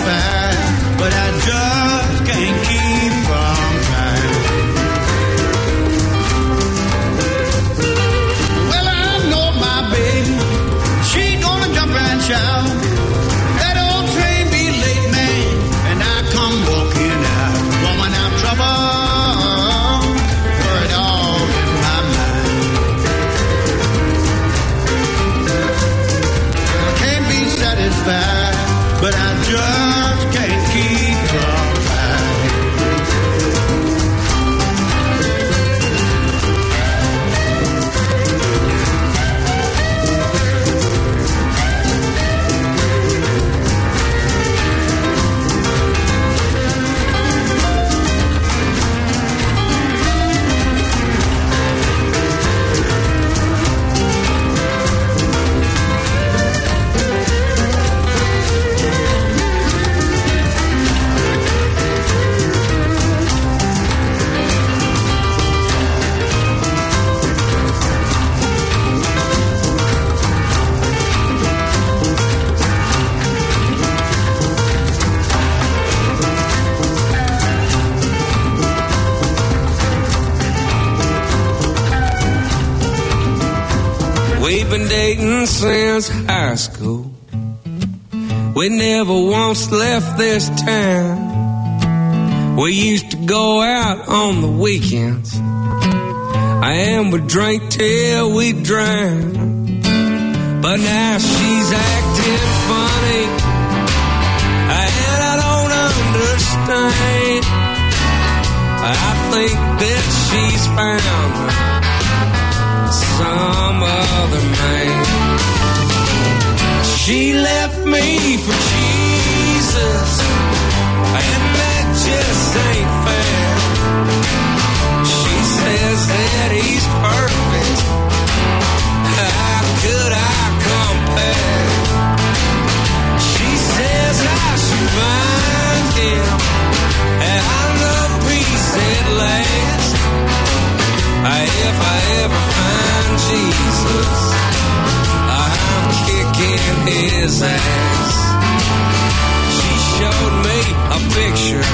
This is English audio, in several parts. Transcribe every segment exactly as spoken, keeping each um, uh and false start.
satisfied, but I just can't keep from trying. Well, I know my baby, she gonna jump and shout. That old train be late, man, and I come walking out. Woman, I'm trouble, for it all in my mind. I can't be satisfied, but I just can't keep from trying. We've been dating since high school. We never once left this town. We used to go out on the weekends, and we'd drink till we drowned. But now she's acting funny, and I don't understand. I think that she's found some other man. She left me for Jesus, and that just ain't fair. She says that he's perfect. How could I compare? She says I should find him, and I know peace at last. If I ever find Jesus, I'm kicking his ass. She showed me a picture.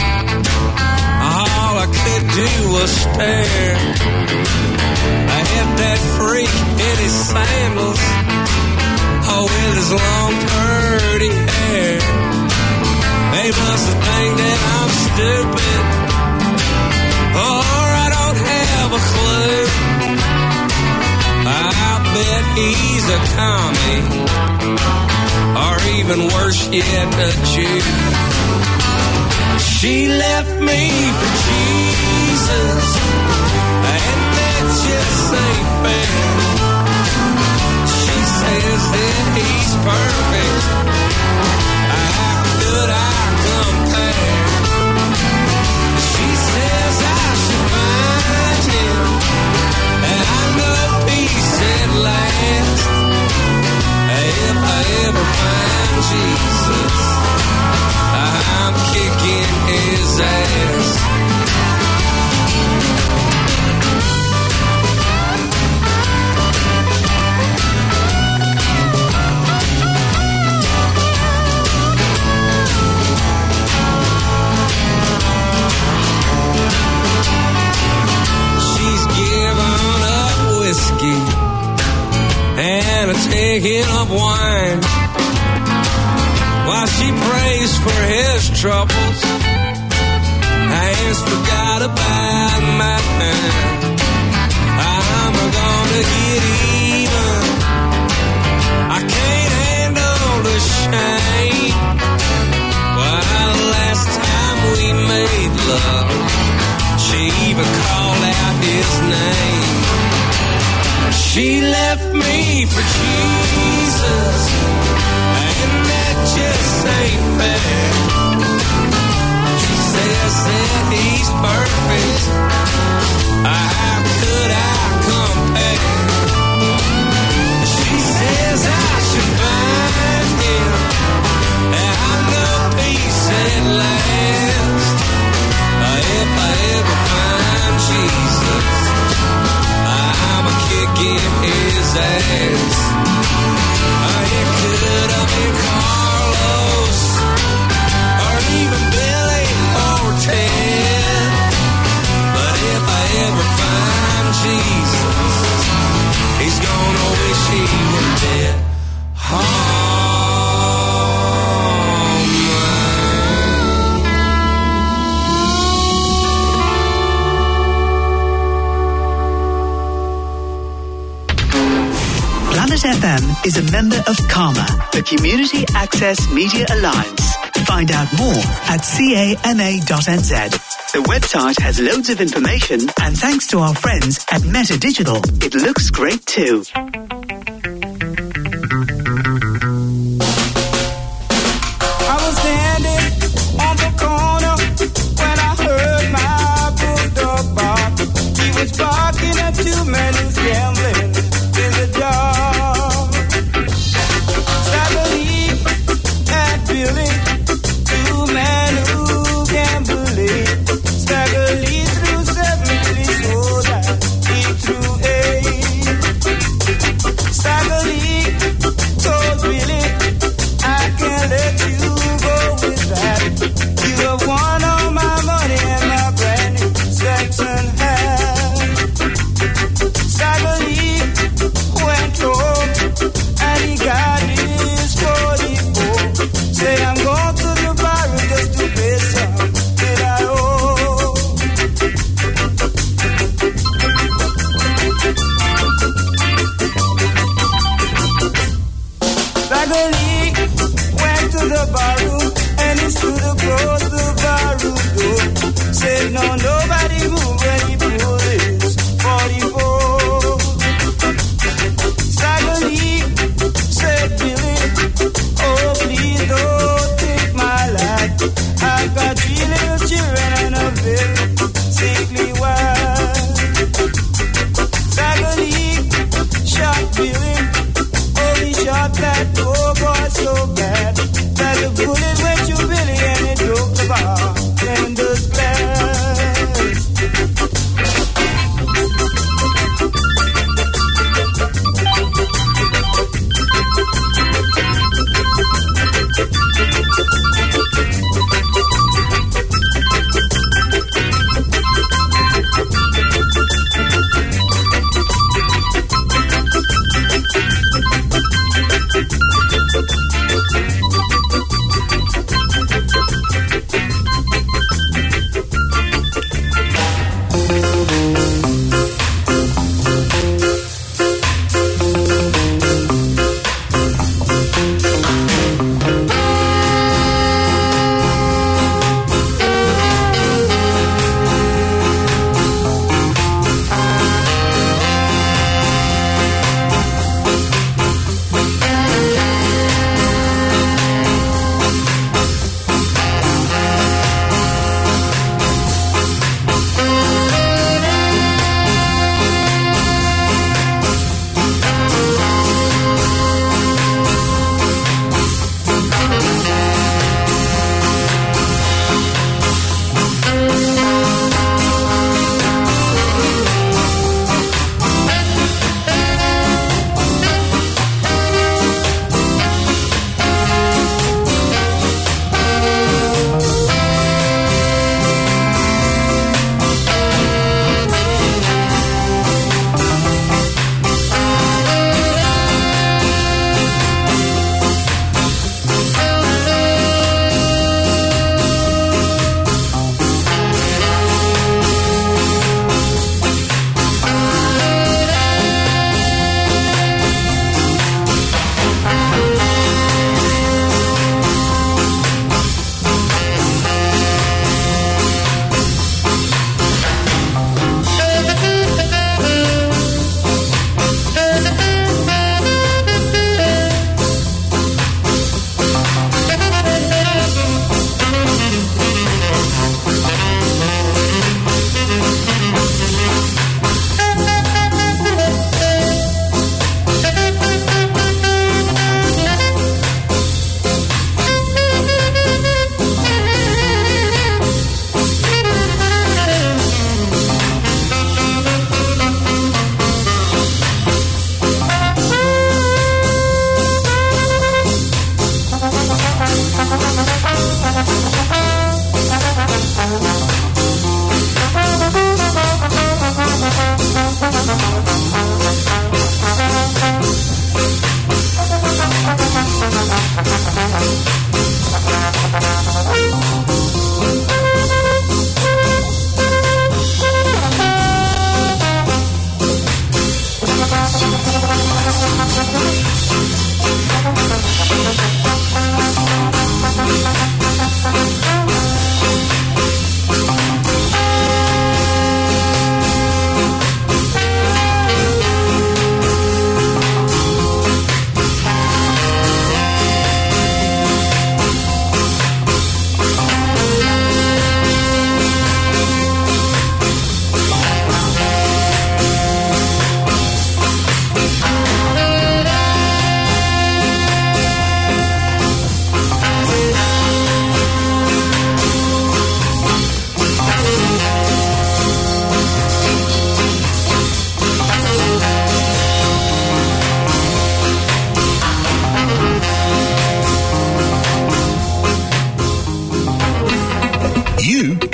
All I could do was stare. I hit that freak in his sandals, oh, with his long curly hair. They must think that I'm stupid, or I don't have a clue. I bet he's a commie, or even worse yet, a Jew. She left me for Jesus, and that just ain't fair. She says that he's perfect. How could I compare? She says I should find him, and I know peace at last. If I ever find Jesus, I'm kicking his ass. She's given up whiskey and a taking up wine, while she prays for his troubles and forgot about mine. I'm gonna get even. I can't handle the shame. Well, the last time we made love, she even called out his name. She left me for Jesus, and that just ain't fair. She says that he's perfect. How could I compare? She says I should find him, is a member of CAMA, the Community Access Media Alliance. Find out more at cama dot n z. The website has loads of information, and thanks to our friends at Meta Digital, it looks great too. I was standing on the corner when I heard my bulldog bark. He was barking at two men who's gambling in the dark. Staggerly and Billy, two men who gambling. Staggerly threw seven, Billy so that he threw eight.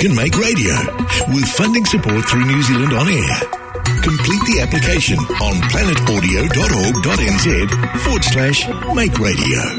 can make radio with funding support through New Zealand On Air. Complete the application on planetaudio.org.nz forward slash make radio.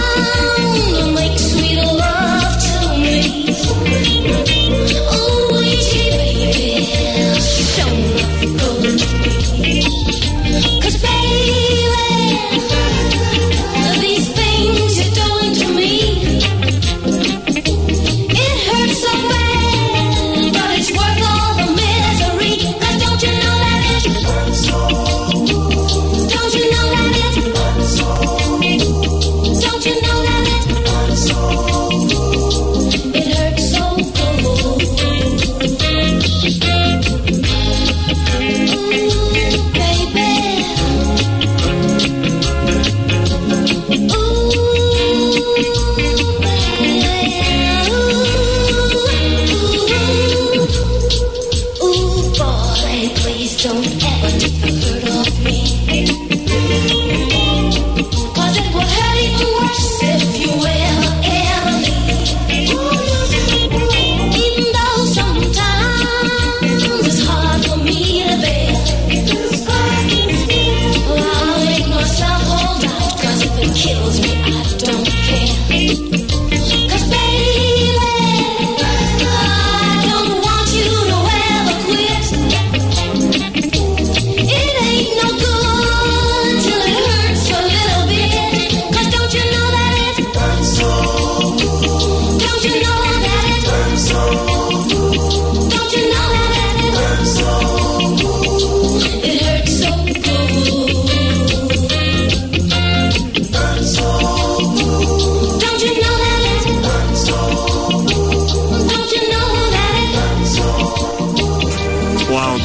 Oh,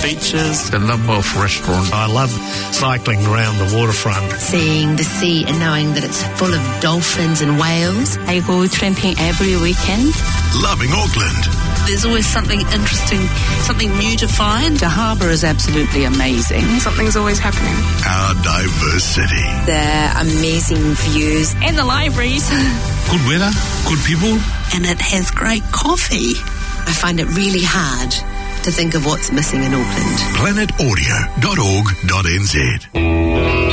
features, the number of restaurants. I love cycling around the waterfront. Seeing the sea and knowing that it's full of dolphins and whales. I go tramping every weekend. Loving Auckland. There's always something interesting, something new to find. The harbour is absolutely amazing. Something's always happening. Our diverse city. The amazing views. And the libraries. Good weather, good people. And it has great coffee. I find it really hard to think of what's missing in Auckland. planet audio dot org dot n z.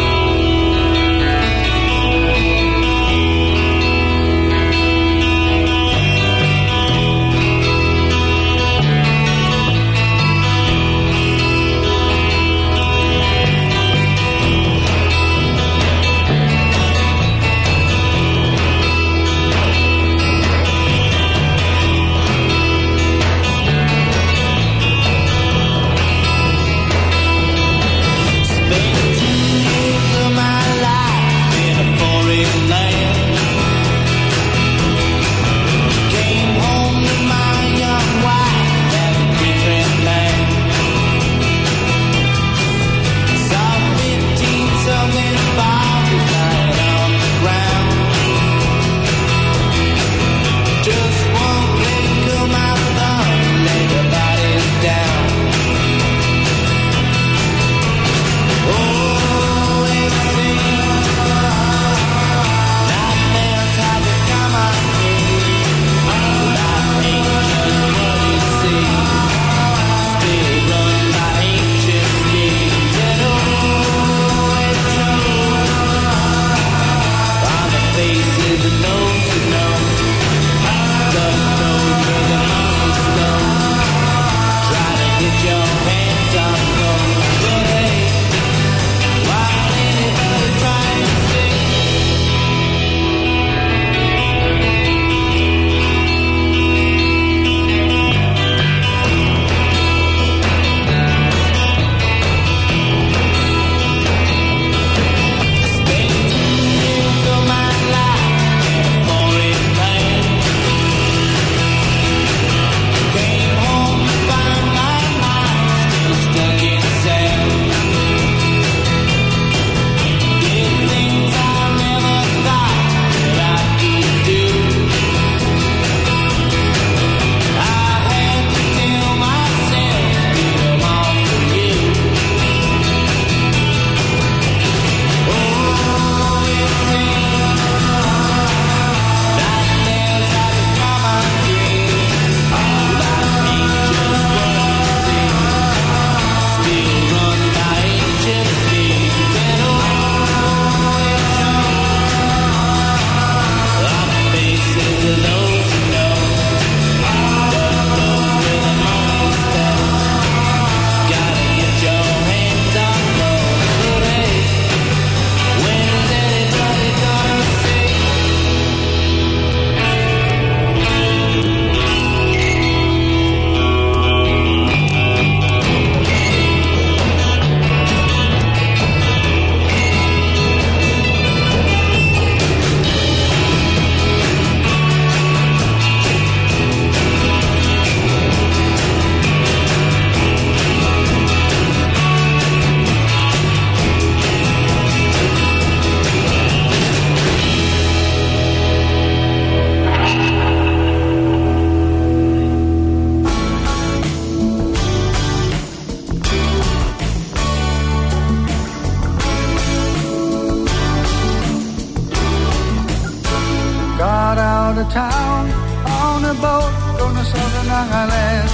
Town on a boat on the Southern Islands,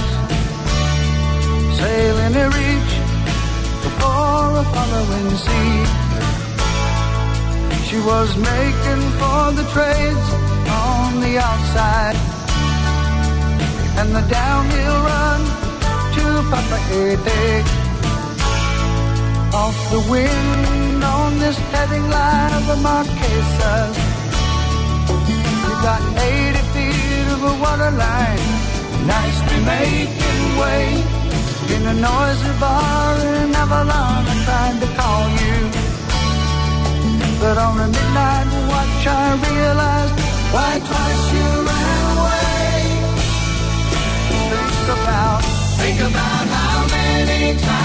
sailing to reach before a following sea. She was making for the trades on the outside and the downhill run to Papeete. Off the wind on this heading line, the Marquesas. Got eighty feet of a water line, nicely making way in a noisy bar in Avalon. I tried to call you, but on a midnight watch I realized why twice you ran away. Think about, think about how many times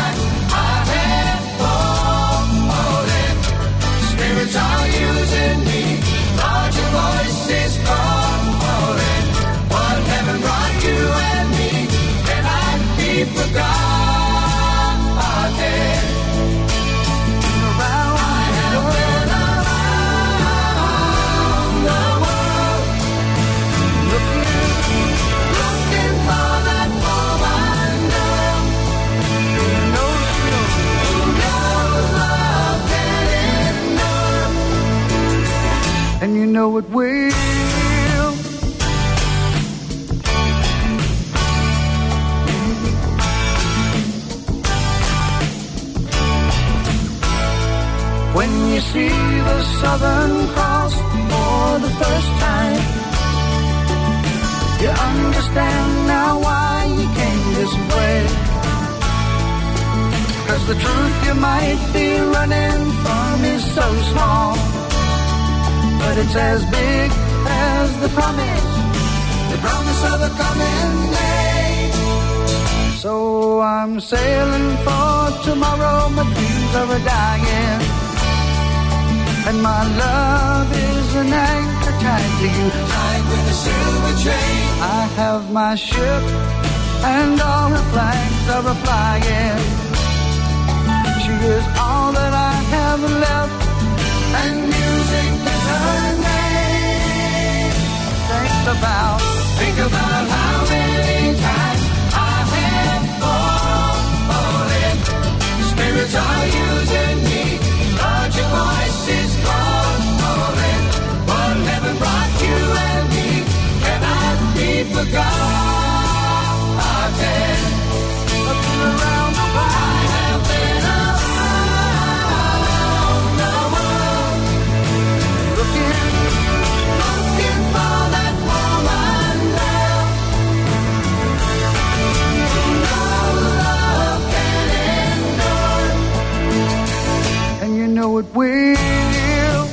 know it will. When you see the Southern Cross for the first time, you understand now why you came this way. 'Cause the truth you might be running from is so small, but it's as big as the promise, the promise of a coming day. So I'm sailing for tomorrow, my dreams are a-dying, and my love is an anchor tied to you, tied with a silver chain. I have my ship and all her flags are a-flying. She is all that I have left, and music is her name. Think about, think about how many times I have fallen. Spirits are using me, but your voice is calling. What heaven brought you and me cannot be forgotten. I've been around the world. I have been around the world, looking, looking for that woman love. No love can endure, and you know it will,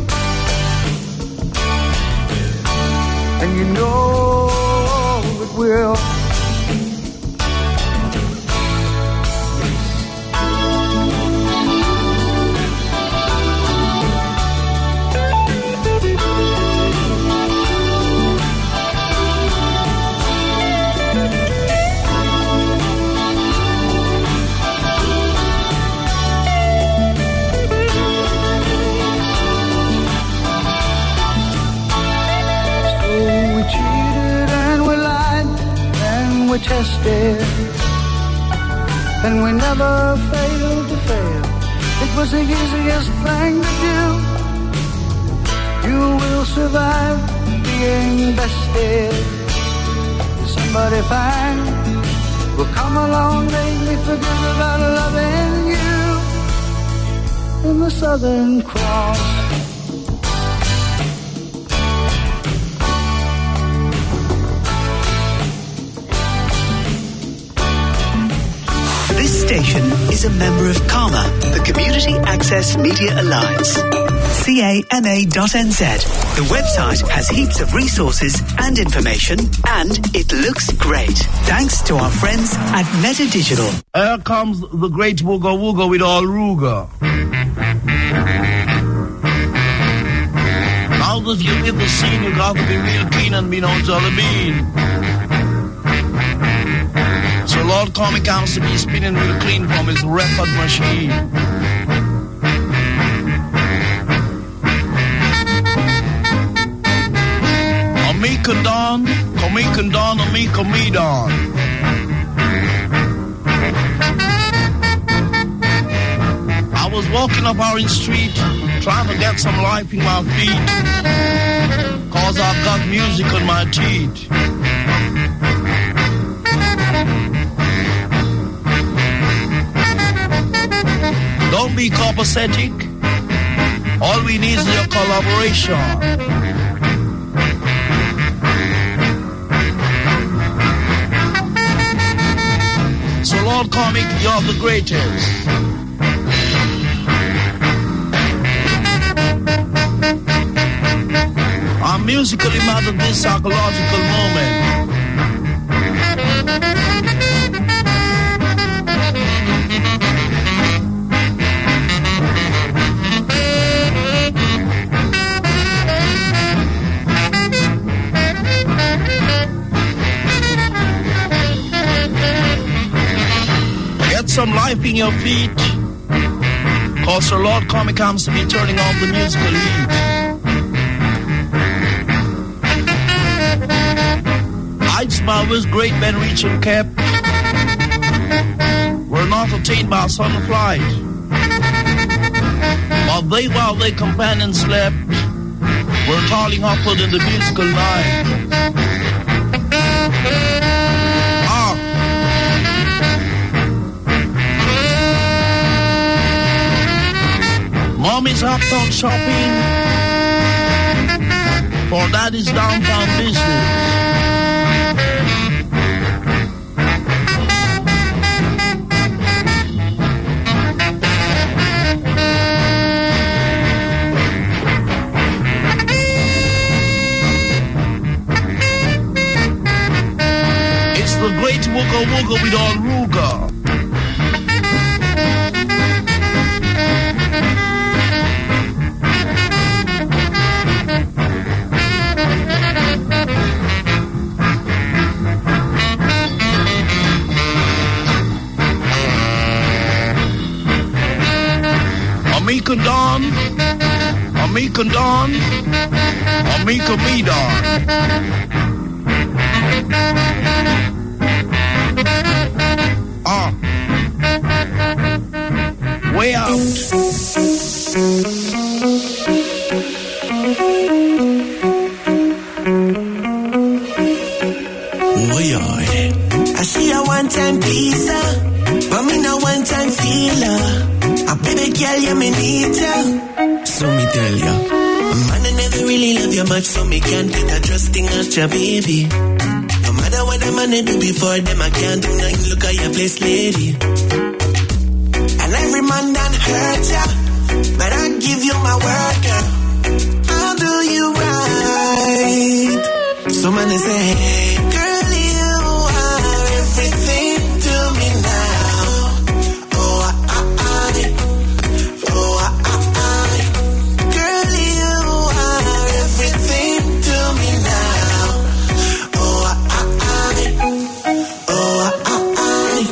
and you know it will. We tested, and we never failed to fail. It was the easiest thing to do. You will survive being bested. Somebody fine will come along, make me forget about loving you. In the Southern Cross, this station is a member of CAMA, the Community Access Media Alliance. C A M A dot N Z. The website has heaps of resources and information, and it looks great. Thanks to our friends at Meta Digital. Here comes the great Wooga Wooga with all Ruga. Now that you hit the scene, you got to be real keen and be no jolly bean. So Lord Comic comes to be spinning real clean from his record machine. Amika Don, Comika Don, Amika Me Don. I was walking up Orange Street, trying to get some life in my feet, cause I've got music on my teeth. Don't be copacetic. All we need is your collaboration. So Lord Comic, you're the greatest. I'm musically mad at this psychological moment. Some life in your feet, cause Sir Lord Comic comes to be turning on the musical heat. Heights by which great men reach and kept were not attained by sudden flight, but they while their companions slept We're calling upward in the musical line. Ah. Mommy's uptown shopping. For daddy's downtown business. The great Wooga Wooga with all Ruga. Amika Dawn, Amika Dawn, Amika Me Dawn. Ah, way out. Way out. I see a one-time pleaser, but me no one-time feeler. A baby girl, you me need ya. So me tell ya, a man I never really love you much, so me can't get a trusting at your baby. No matter what the man do before them, I can't do nothing. Look at your place, lady. And every man done hurt ya, but I give you my word, girl. I'll do you right. So man say, hey, girl, you are everything to me now. Oh, I, I, I, oh, I, I, I. Girl, you are everything to me now. Oh, I, Oh, I, I,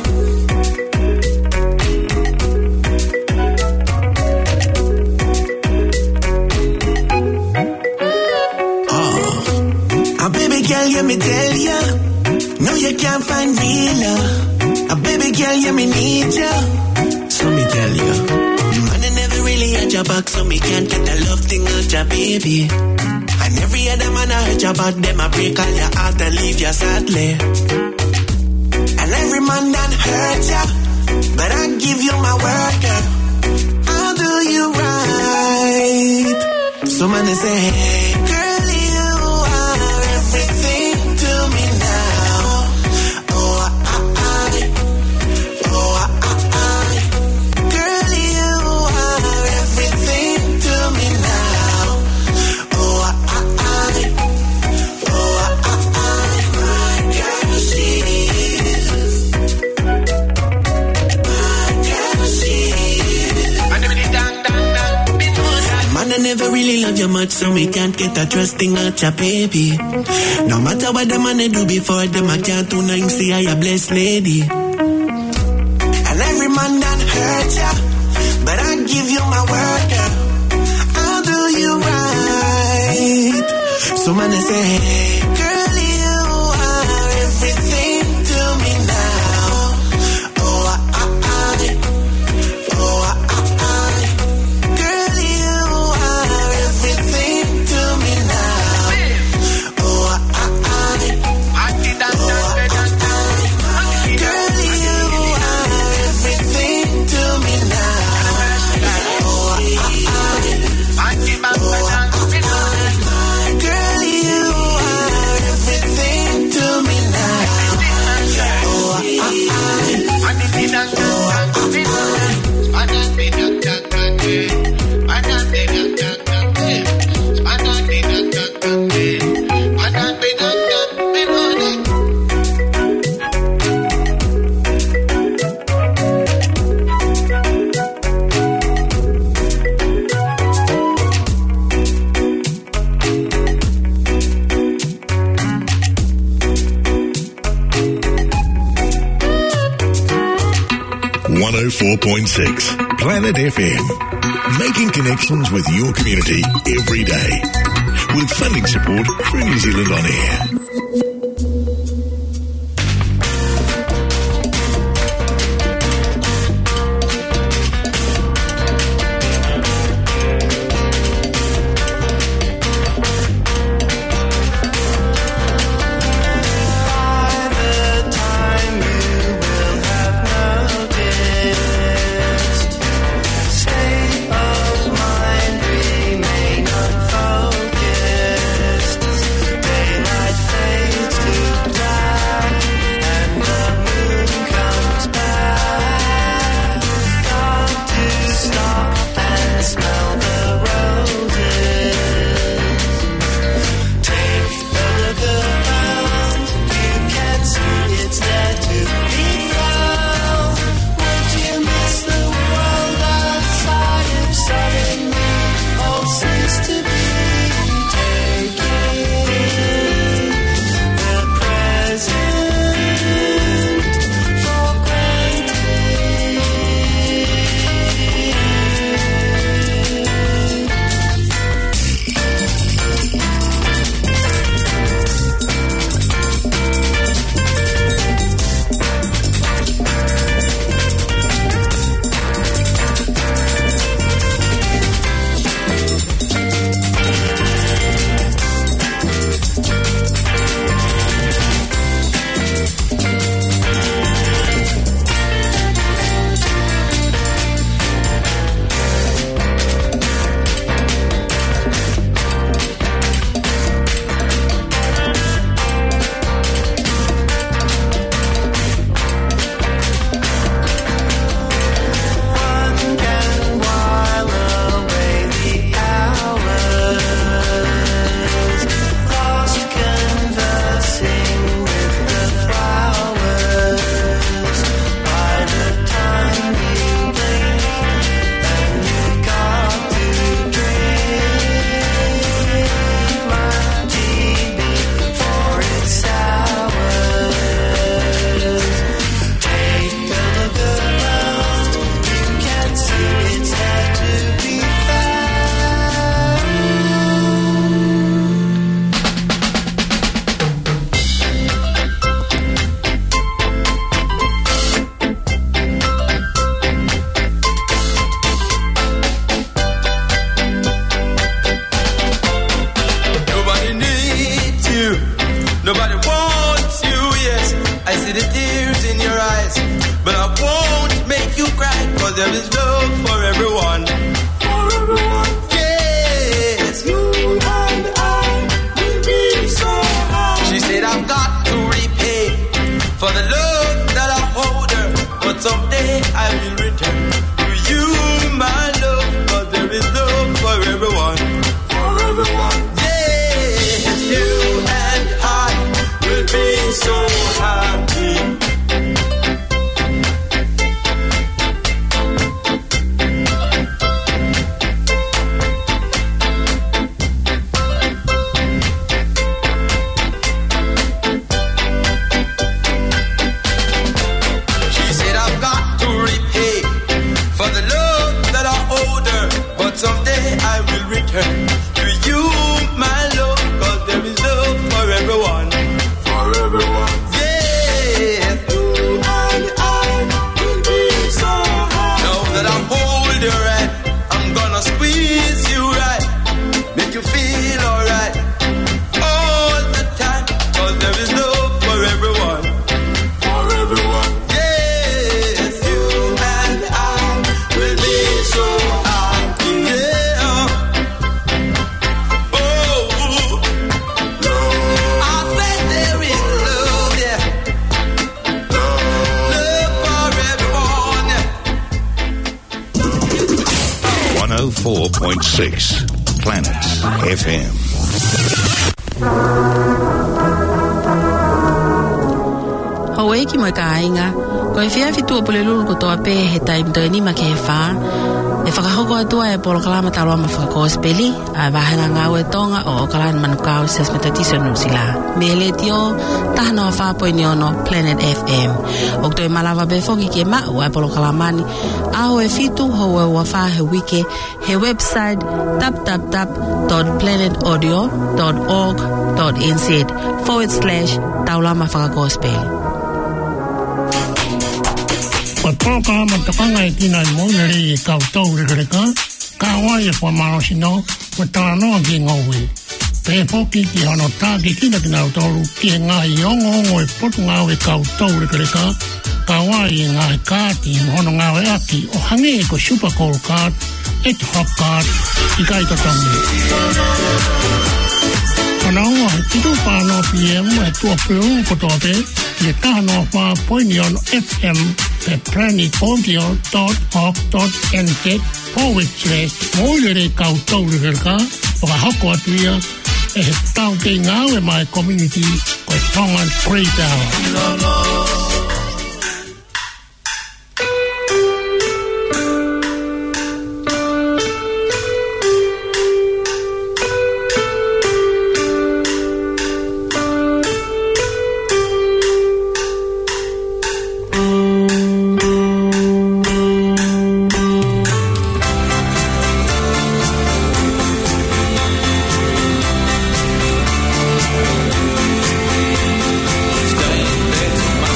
oh, a baby girl, you me tell ya, no you can't find real love. A baby girl, you me need ya, so me tell ya. Man, I never really had your back, so me can't get the love thing out ya, baby. And every other man I heard you about them, I break all your heart and leave you sadly. And every man done hurt ya, but I give you my word, girl. I'll do you right. So man, I say, hey, girl, you are everything to me now. Oh, I, I, oh, I, I, girl, you are everything to me now. Oh, I, I, oh, I, I, my girl, she is. Man, I never really love you much, so we can't get a trusting out your baby. No matter what the man do before them, I can't do nothing, see I a blessed lady. And every man done hurt ya, but I give you my word, girl. I'll do you right. So man, I say, hey, girl, you are everything to me now. Oh, I, I, oh, I, I, girl, you are everything to me now. Oh, I, I, oh, I, I, girl, you are everything to me now. Oh, I, I, oh, I, I, girl, you are everything to me now. Oh, I, I, oh, I, one oh four point six Planet F M. Making connections with your community every day. With funding support through New Zealand On Air. there is love for everyone. For everyone. Yes, you and I will be so high. She said, I've got to repay for the love that I owed her, but someday I will return to you, my love, because there is love for everyone. For everyone. Yes, you and I will be so happy. Someday I will return to you, my love, because there is love for everyone. For everyone. Yes, you and I will be so happy. Now that I hold your hand, I'm gonna squeeze you right, make you feel alright all the time, because there is love for everyone. For everyone. Yes, you and I will be so happy. four point six Planet F M. Hawaii ki mo ka inga ko e fia fitu pole lulu ko to pe he time to ni ma ke fa e fa ko ko to e polo kala ma talo ma fa ko speli a va hanga nga we tonga o kala man ka o ses metati sonu sila mele tio ta no fa po ni ono Planet F M o to e malava be fo ki ke ma o e polo kala mani a o e fitu ho we wa fa he wiki he website tap tap tap dot planet audio dot org dot n z forward slash taula ma fa ko speli. Patoka matakanga e tina i monere e kautau rekareka, ka wai e whamarosino, wa tānoa ki ngauwe. Pe poki ki hano tā ki kina ki ngau toru, ki e ngā i ongo ongo e potu ngau e kautau rekareka, ka wai e ngā e kāti i mohono ngau e aki, o hange e ko super cool card, e te hot card, i kai tatangi. Ana ua he titu whāno P M e tua whiungu kotoa te, i e tāno whā poini on F M pe planet audio dot org dot n z forward slash moilere kautau rekareka, o ka hako atuia e he tau te ngāwe mai community ko e Tongan Great Hour. Stand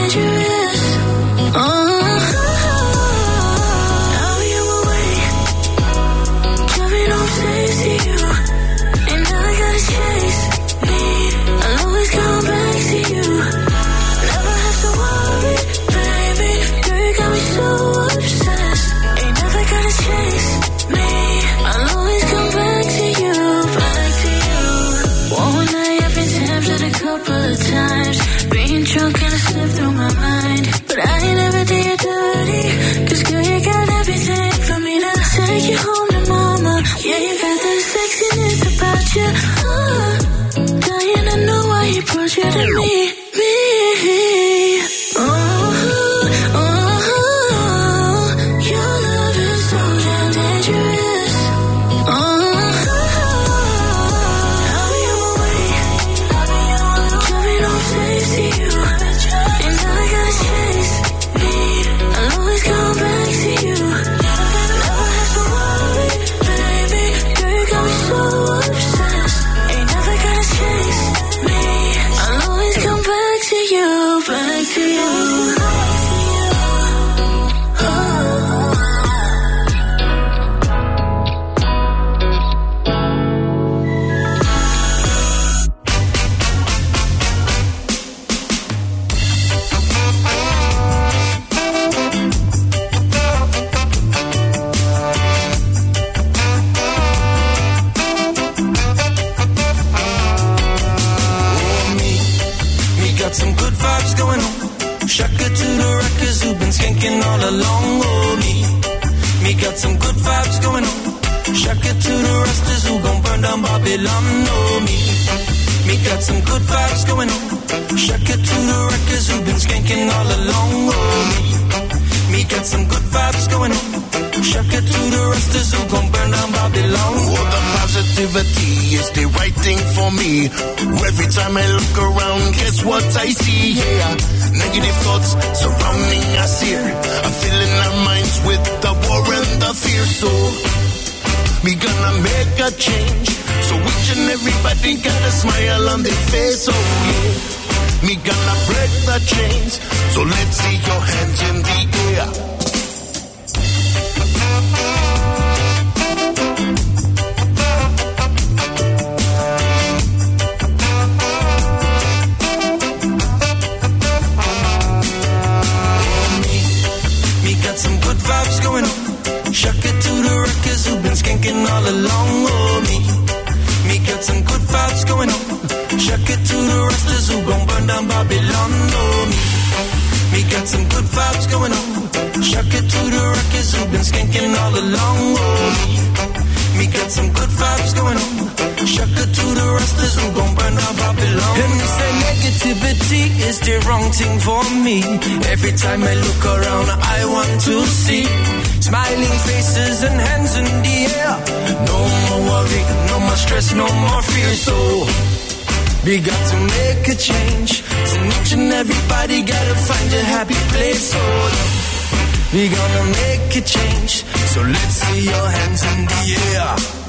dangerous. Oh, now you're away, driving home safe to you, and now I gotta chase me. I'll always come back to you. Never have to worry, baby. Girl, you got me so obsessed. Ain't never gotta chase me. I'll always come back to you, back to you. One night I've been tempted a couple of times, being drunk and it slipped through my mind. But I ain't never did you dirty, cause girl, you got everything for me to take you home to mama. Yeah, you got that sexiness about you. Oh, dying to know why he brought you to me, me. Oh, oh, oh, your love is so damn dangerous. Oh, I'll be on my way, driving home safe to you, and now I gotta chase me. I'll always come back to you. Never have to worry, baby. Girl, you got me so obsessed. Ain't never gotta chase me. I'll always come back to you, back to you. Some good vibes going on. Shaka to the rockers who've been skanking all along. Oh, me. Me got some good vibes going on. Shaka to the rusters who gon' burn down Babylon. Oh, me. Me got some good vibes going on. Shaka to the rockers who've been skanking all along. Oh, me. Me got some good vibes going on. Shaka to the rusters who gon' burn down Babylon. Oh, the positivity is the right thing for me. Every time I look around, guess what I see? Yeah, negative thoughts surrounding us here. I'm filling our minds with the war and the fear. So we gonna make a change. So each and everybody got a smile on their face. Oh yeah, me gonna break the chains. So let's see your hands in the air. Some good vibes going on. Shaka to the rockers who've been skanking all along. Oh, me. Me got some good vibes going on. Shaka to the rusters who gon' burn down Babylon. Oh, me. Me got some good vibes going on. Shaka to the rockers who've been skanking all along. Oh, me. Me got some good vibes going on. Shaka to the rusters who gon' burn down Babylon. And they say negativity is the wrong thing for me. Every time I look around, I want to see smiling faces and hands in the air. No more worry, no more stress, no more fear. So we got to make a change. So each and everybody gotta find a happy place. So we gonna make a change. So let's see your hands in the air.